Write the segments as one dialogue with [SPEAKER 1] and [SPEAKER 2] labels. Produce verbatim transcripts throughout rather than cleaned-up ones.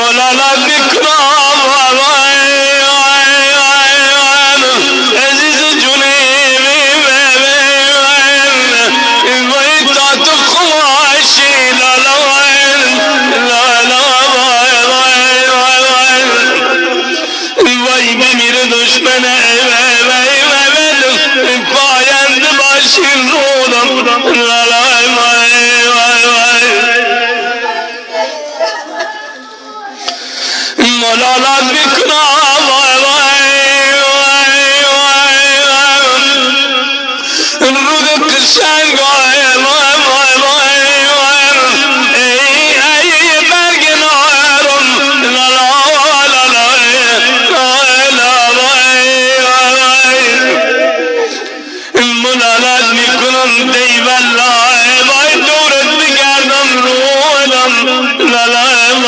[SPEAKER 1] مولانا بکرام عزیز جونیمی وی تا تو خواشی لالا لالا وی بمیر دشمنه پایند باشی رودم لالا مولانا بکرام رود قشنگ ای برگ نارم ملالت میکنم دی والله وای دورت بگردم رودم لالا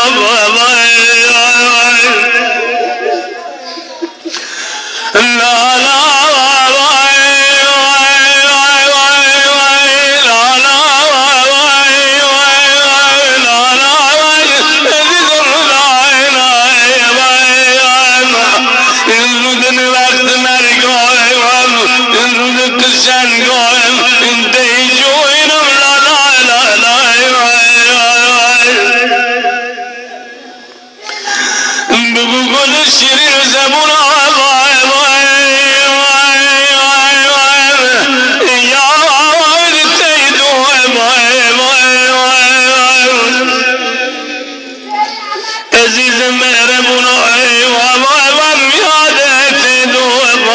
[SPEAKER 1] شیرین زبون عزیز مهربون یادت دو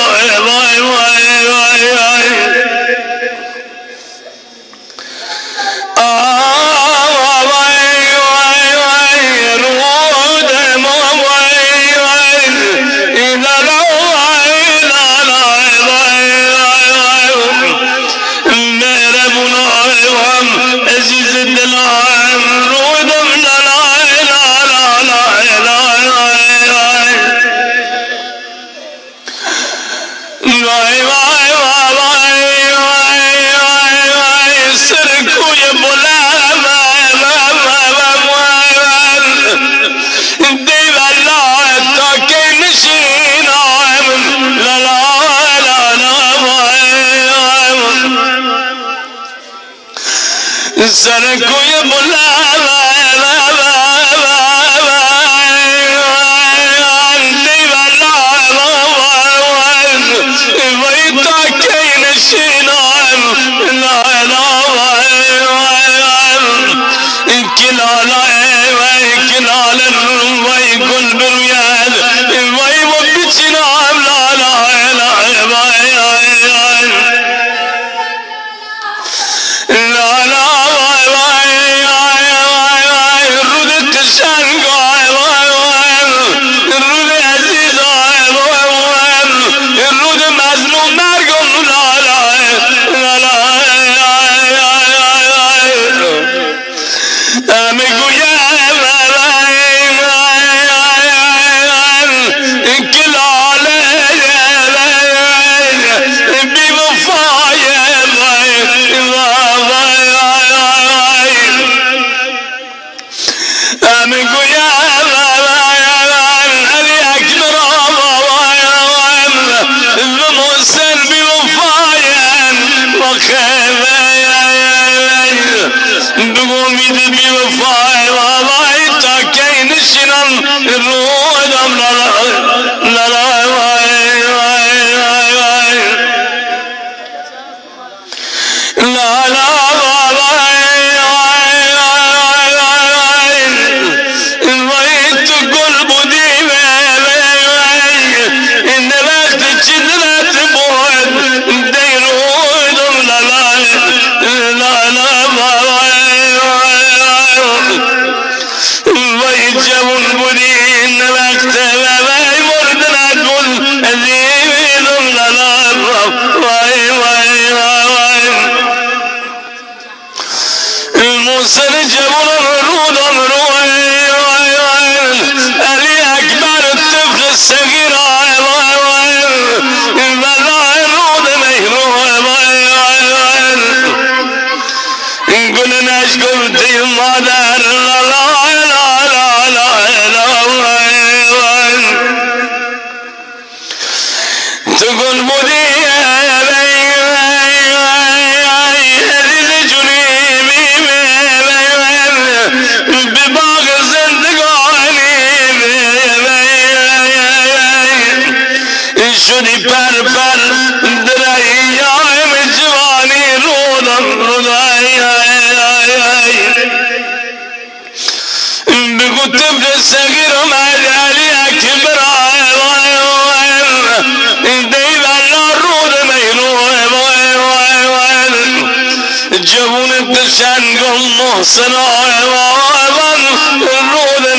[SPEAKER 1] عزیز دلم رودم وای وای وای سر کوی بلند دی والله تا که نشینم لا لا لا لا سر کوی بلند دی والله وی تا که نشینم لا لا کلالا وی کلال وی گل بروید وی و بچنام لا لا لا لا لا شدی پر پر دریایم جوانی رودم رودای بگو طفل صغیر اومد علی اکبر دیوالا رود میروه جوون تشنگ محسن رود